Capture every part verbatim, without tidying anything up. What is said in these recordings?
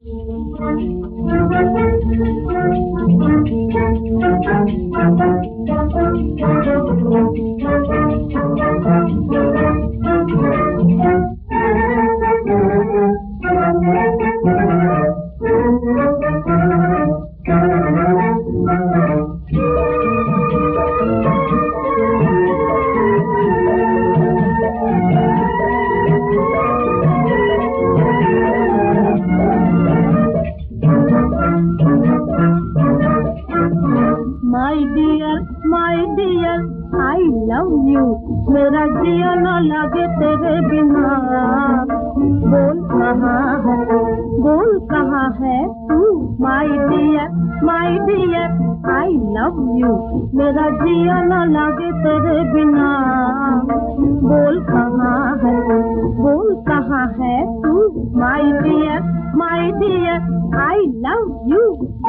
My dear, my dear, I love you. मेरा जिया न लगे तेरे बिना। बोल कहाँ है, बोल कहाँ है तू? My dear, my dear, I love you. मेरा जिया न लगे तेरे बिना। बोल कहाँ है, बोल कहाँ है तू? My dear, my dear, I love you.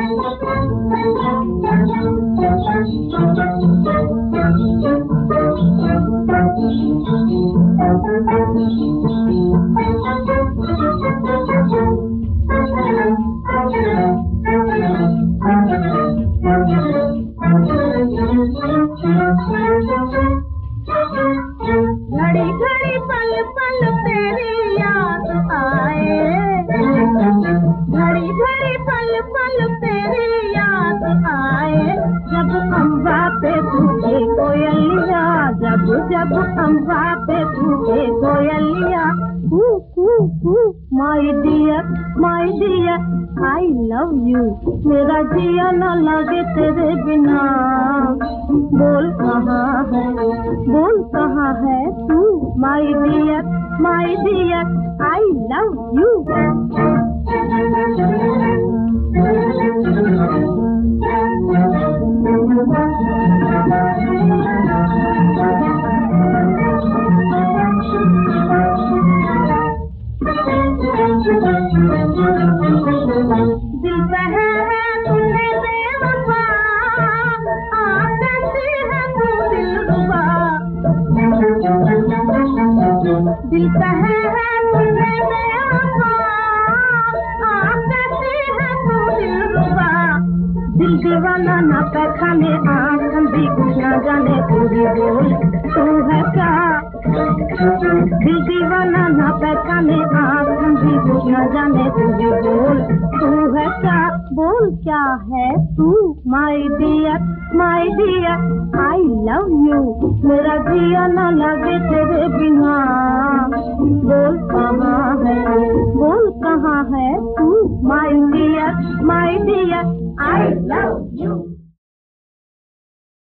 घड़ी घड़ी पल पल तेरी याद आए, घड़ी घड़ी पल पल तेरी याद आए। जब अम्बा पे तुझे कोयलिया, जब जब अम्बा पे तुझे कोयलिया। कू कू कू my dear, my dear, I love you. मेरा जिया न लगे तेरे बिना। बोल कहाँ है, बोल कहाँ है तू? My dear, my dear, I love you. दिल पे है तुझे बेवफा, आँख कैसी है तू दिलरुबा। दिल पे है तुझे बेवफा, आँख कैसी है तू दिलरुबा। दिल दीवाना ना पहचाने, आँख अंधी कुछ न जाने, तू भी बोल तू है क्या? दिल दीवाना ना पहचाने, आँख अंधी कुछ न जाने, तू भी बोल तू है क्या? बोल क्या है तू? My dear, my dear, I love you. मेरा जिया न लगे तेरे बिना। बोल कहाँ है, बोल कहाँ है तू? My dear, my dear, I love you.